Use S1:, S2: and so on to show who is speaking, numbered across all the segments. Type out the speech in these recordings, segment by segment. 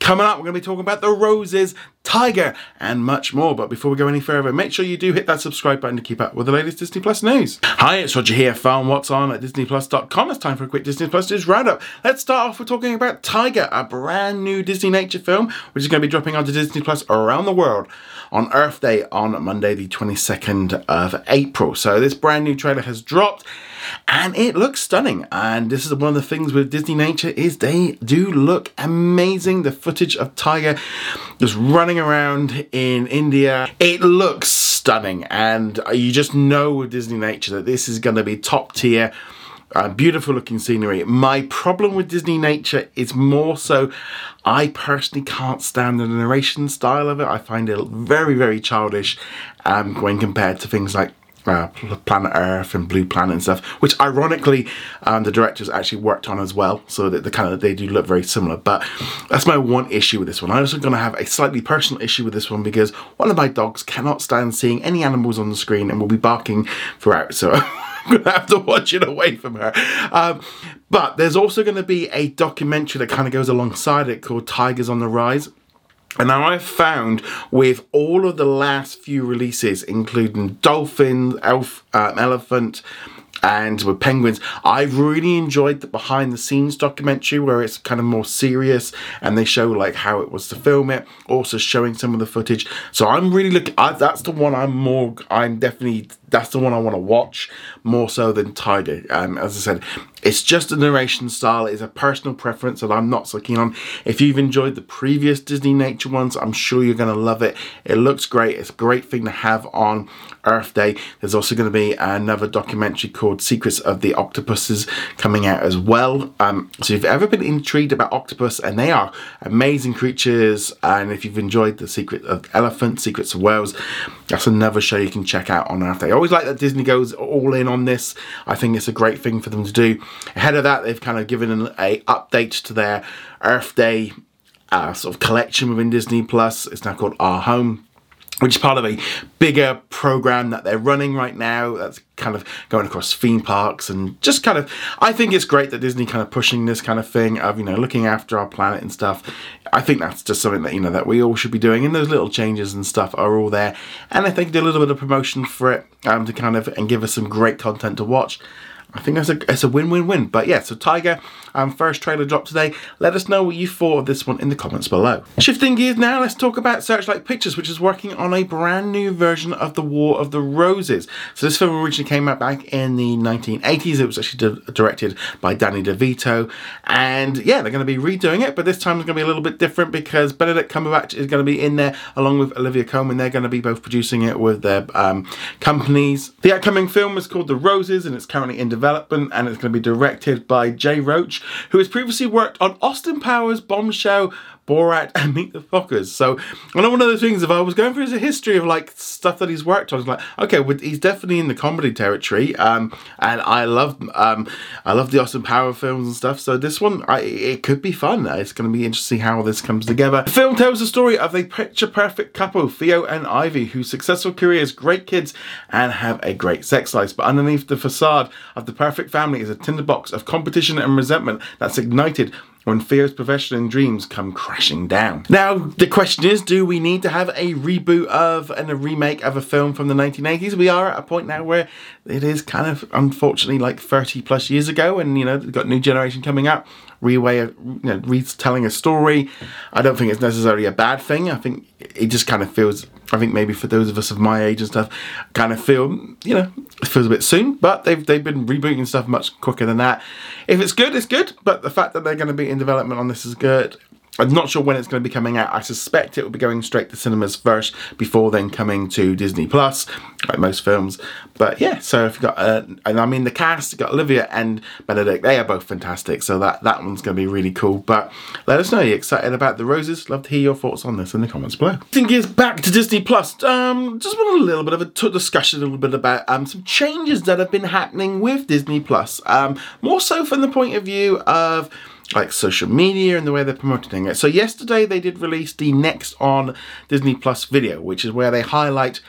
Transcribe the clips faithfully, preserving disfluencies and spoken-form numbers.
S1: Coming up, we're going to be talking about The Roses, Tiger, and much more. But before we go any further, make sure you do hit that subscribe button to keep up with the latest Disney Plus news. Hi, it's Roger here from What's On at Disney Plus dot com. It's time for a quick Disney Plus news roundup. Let's start off with talking about Tiger, a brand new Disney nature film, which is going to be dropping onto Disney Plus around the world on Earth Day on Monday, the twenty-second of April. So this brand new trailer has dropped, and it looks stunning. And this is one of the things with Disney nature is they do look amazing. The footage of Tiger just running around in India, it looks stunning. And you just know with Disney nature that this is going to be top tier. Uh, beautiful looking scenery. My problem with Disney nature is more so I personally can't stand the narration style of it. I find it very, very childish um, when compared to things like uh, Planet Earth and Blue Planet and stuff, which ironically um, the directors actually worked on as well, so that the kind of they do look very similar. But that's my one issue with this one. I'm also going to have a slightly personal issue with this one because one of my dogs cannot stand seeing any animals on the screen and will be barking throughout. So I'm going to have to watch it away from her. Um, but there's also going to be a documentary that kind of goes alongside it called Tigers on the Rise. And now I've found with all of the last few releases, including Dolphin, Elf, um, Elephant, and with Penguins, I've really enjoyed the behind the scenes documentary where it's kind of more serious and they show like how it was to film it, also showing some of the footage. So I'm really looking, I, that's the one I'm more, I'm definitely, that's the one I want to watch more so than Tiger. Um, as I said, it's just a narration style. It's a personal preference that I'm not so keen on. If you've enjoyed the previous Disney nature ones, I'm sure you're going to love it. It looks great. It's a great thing to have on Earth Day. There's also going to be another documentary called Secrets of the Octopuses coming out as well. Um, so if you've ever been intrigued about octopus, and they are amazing creatures, and if you've enjoyed The Secret of Elephants, Secrets of Whales, that's another show you can check out on Earth Day. I always like that Disney goes all in on this. I think it's a great thing for them to do. Ahead of that, they've kind of given an a update to their Earth Day uh, sort of collection within Disney Plus. It's now called Our Home, which is part of a bigger program that they're running right now that's kind of going across theme parks and just kind of, I think it's great that Disney kind of pushing this kind of thing of, you know, looking after our planet and stuff. I think that's just something that, you know, that we all should be doing, and those little changes and stuff are all there. And I think do a little bit of promotion for it um, to kind of, and give us some great content to watch. I think that's a, it's a win-win-win. But yeah, so Tiger, um, first trailer dropped today. Let us know what you thought of this one in the comments below. Shifting gears now, let's talk about Searchlight Pictures, which is working on a brand new version of The War of the Roses. So this film originally came out back in the nineteen eighties. It was actually di directed by Danny DeVito. And yeah, they're going to be redoing it, but this time it's going to be a little bit different because Benedict Cumberbatch is going to be in there along with Olivia Colman. They're going to be both producing it with their um, companies. The upcoming film is called The Roses, and it's currently in development. Development, and it's going to be directed by Jay Roach, who has previously worked on Austin Powers, Bombshell, Borat, and Meet the Fockers. So I know one of those things, if I was going through his history of like stuff that he's worked on, I was like, okay, well, he's definitely in the comedy territory, um, and I love um, I love the Austin Powers films and stuff. So this one, I, it could be fun. It's going to be interesting how this comes together. The film tells the story of a picture-perfect couple, Theo and Ivy, whose successful careers, great kids, and have a great sex life. But underneath the facade of the perfect family is a tinderbox of competition and resentment that's ignited when Theo's profession and dreams come crashing down. Now, the question is, do we need to have a reboot of and a remake of a film from the nineteen eighties? We are at a point now where it is kind of, unfortunately, like thirty plus years ago, and, you know, we've got a new generation coming up, re-way of, you know, retelling a story. I don't think it's necessarily a bad thing. I think it just kind of feels, I think maybe for those of us of my age and stuff, kind of feel, you know, it feels a bit soon, but they've they've been rebooting stuff much quicker than that. If it's good, it's good, but the fact that they're going to be in development on this is good. I'm not sure when it's going to be coming out. I suspect it will be going straight to cinemas first before then coming to Disney Plus, like most films. But yeah, so if you've got, uh, and I mean the cast, you've got Olivia and Benedict, they are both fantastic. So that, that one's going to be really cool. But let us know, are you excited about The Roses? Love to hear your thoughts on this in the comments below. Thing is, back to Disney Plus. Um, just want a little bit of a t discussion, a little bit about um some changes that have been happening with Disney Plus. Um, more so from the point of view of like social media and the way they're promoting it. So yesterday they did release the Next on Disney Plus video, which is where they highlight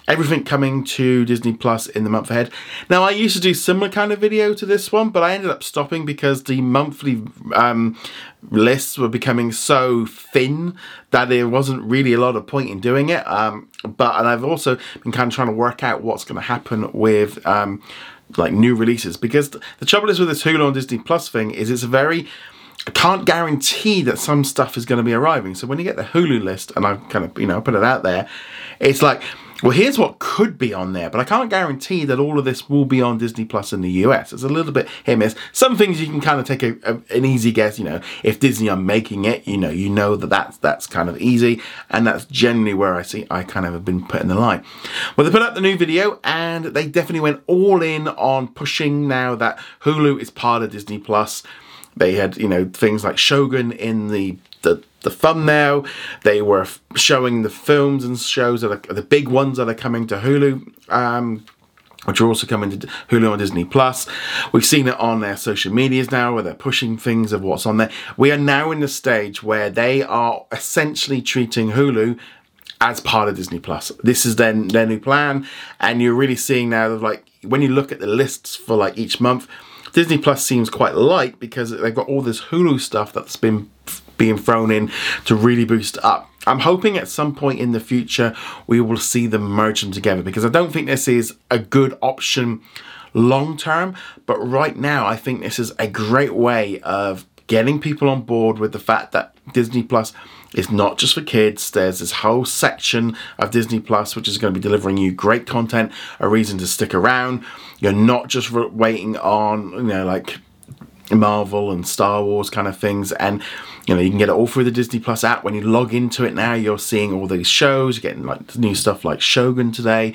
S1: everything coming to Disney Plus in the month ahead. Now, I used to do similar kind of video to this one, but I ended up stopping because the monthly um, lists were becoming so thin that there wasn't really a lot of point in doing it. Um, but and I've also been kind of trying to work out what's going to happen with um, like new releases, because the trouble is with this Hulu and Disney Plus thing is it's a very I can't guarantee that some stuff is going to be arriving. So when you get the Hulu list, and I kind of, you know, put it out there, it's like, well, here's what could be on there, but I can't guarantee that all of this will be on Disney Plus in the U S. It's a little bit hit and miss. Some things you can kind of take a, a, an easy guess, you know, if Disney are making it, you know, you know that that's, that's kind of easy, and that's generally where I see, I kind of have been putting the line. Well, they put out the new video, and they definitely went all in on pushing now that Hulu is part of Disney Plus. They had, you know, things like Shogun in the, the the thumbnail. They were f showing the films and shows that are the big ones that are coming to Hulu, um, which are also coming to Hulu and Disney Plus. We've seen it on their social medias now, where they're pushing things of what's on there. We are now in the stage where they are essentially treating Hulu as part of Disney Plus. This is their, their new plan, and you're really seeing now, like, when you look at the lists for like each month, Disney Plus seems quite light because they've got all this Hulu stuff that's been being thrown in to really boost up. I'm hoping at some point in the future we will see them merge them together, because I don't think this is a good option long term, but right now I think this is a great way of getting people on board with the fact that Disney Plus is not just for kids. There's this whole section of Disney Plus which is going to be delivering you great content, a reason to stick around. You're not just waiting on, you know, like Marvel and Star Wars kind of things, and you know, you can get it all through the Disney Plus app. When you log into it now, you're seeing all these shows, you're getting like new stuff like Shogun today.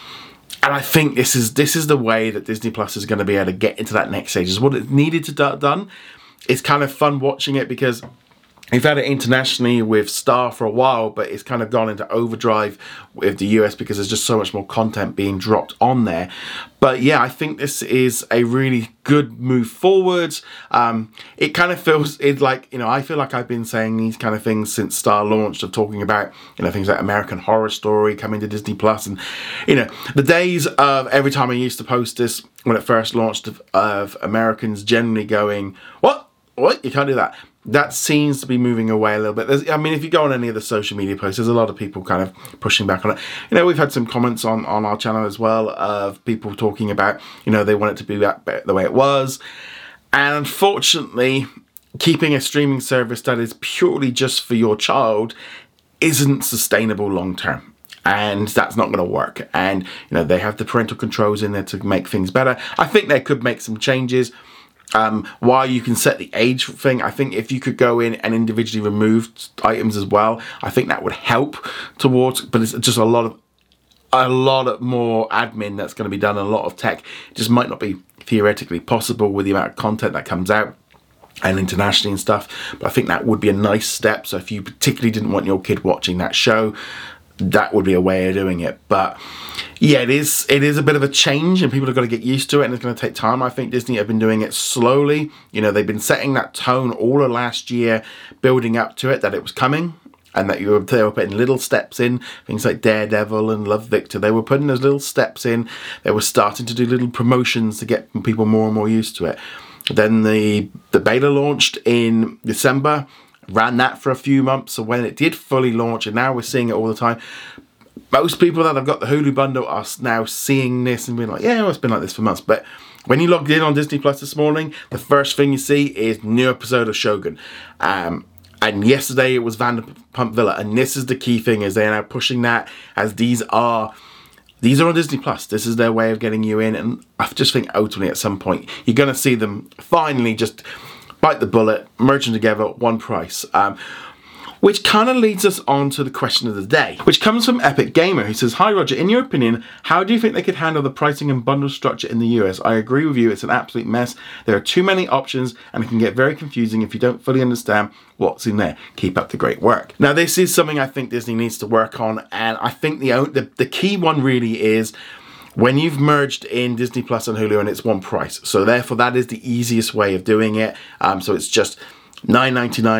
S1: And I think this is this is the way that Disney Plus is going to be able to get into that next stage. Is what it needed to do done. It's kind of fun watching it because we've had it internationally with Star for a while, but it's kind of gone into overdrive with the U S because there's just so much more content being dropped on there. But yeah, I think this is a really good move forwards. Um, it kind of feels it like, you know, I feel like I've been saying these kind of things since Star launched, of talking about, you know, things like American Horror Story coming to Disney Plus, and you know, the days of every time I used to post this when it first launched of, of Americans generally going, what? What? You can't do that. That seems to be moving away a little bit. There's, I mean, if you go on any of the social media posts, there's a lot of people kind of pushing back on it. You know, we've had some comments on, on our channel as well of people talking about, you know, they want it to be that, the way it was. And unfortunately, keeping a streaming service that is purely just for your child isn't sustainable long term. And that's not going to work. And, you know, they have the parental controls in there to make things better. I think they could make some changes. Um, while you can set the age thing, I think if you could go in and individually remove items as well, I think that would help towards, but it's just a lot of, a lot of more admin that's going to be done, a lot of tech. It just might not be theoretically possible with the amount of content that comes out and internationally and stuff, but I think that would be a nice step. So if you particularly didn't want your kid watching that show, that would be a way of doing it. But yeah, it is it is a bit of a change, and people have got to get used to it, and it's going to take time. I think Disney have been doing it slowly. You know, they've been setting that tone all of last year, building up to it, that it was coming, and that you were, they were putting little steps in. Things like Daredevil and Love, Victor, they were putting those little steps in. They were starting to do little promotions to get people more and more used to it. Then the the beta launched in December. Ran that for a few months, so when it did fully launch, and now we're seeing it all the time, most people that have got the Hulu bundle are now seeing this and being like, yeah, well, it's been like this for months. But when you logged in on Disney Plus this morning, the first thing you see is new episode of Shogun. Um, and yesterday it was Vanderpump Villa, and this is the key thing, is they're now pushing that, as these are these are on Disney Plus. This is their way of getting you in, and I just think ultimately at some point you're going to see them finally just bite the bullet, merge them together, one price. Um, which kind of leads us on to the question of the day, which comes from Epic Gamer, who says, hi Roger, in your opinion, how do you think they could handle the pricing and bundle structure in the U S? I agree with you, it's an absolute mess. There are too many options, and it can get very confusing if you don't fully understand what's in there. Keep up the great work. Now, this is something I think Disney needs to work on, and I think the, the, the key one really is when you've merged in Disney Plus and Hulu, and it's one price. So therefore that is the easiest way of doing it. Um, so it's just nine ninety-nine with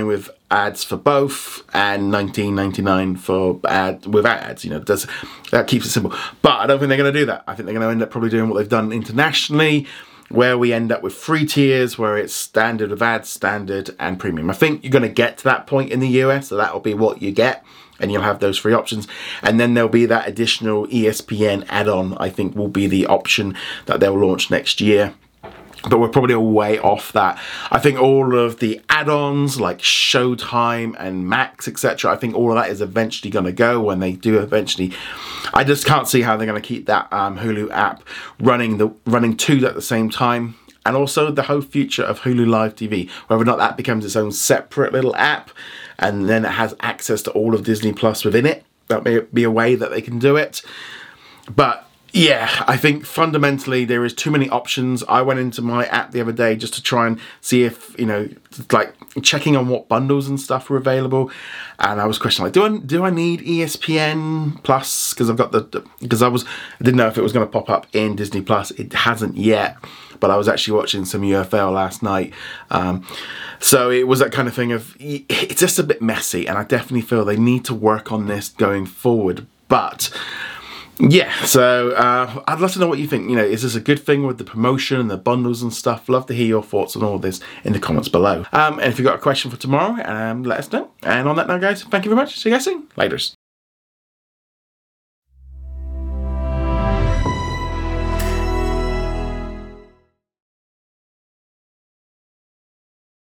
S1: ads for both and nineteen ninety-nine for ad without ads. You know, does that keeps it simple. But I don't think they're going to do that. I think they're going to end up probably doing what they've done internationally, where we end up with three tiers, where it's standard with ads, standard, and premium. I think you're going to get to that point in the U S, so that will be what you get, and you'll have those three options. And then there'll be that additional E S P N add-on, I think will be the option that they'll launch next year. But we're probably a way off that. I think all of the add-ons like Showtime and Max, et cetera, I think all of that is eventually going to go when they do eventually. I just can't see how they're going to keep that um, Hulu app running the running two at the same time. And also the whole future of Hulu Live T V, whether or not that becomes its own separate little app, and then it has access to all of Disney Plus within it. That may be a way that they can do it. But yeah, I think fundamentally there is too many options. I went into my app the other day just to try and see if, you know, like checking on what bundles and stuff were available. And I was questioning, like, do I, do I need E S P N Plus? Because I've got the, because I was, I didn't know if it was going to pop up in Disney Plus. It hasn't yet. But I was actually watching some U F L last night. Um, so it was that kind of thing of, it's just a bit messy. And I definitely feel they need to work on this going forward. But yeah, so uh, I'd love to know what you think. You know, is this a good thing with the promotion and the bundles and stuff? Love to hear your thoughts on all this in the comments below. Um, and if you've got a question for tomorrow, um, let us know. And on that note, guys, thank you very much. See you guys soon. Laters.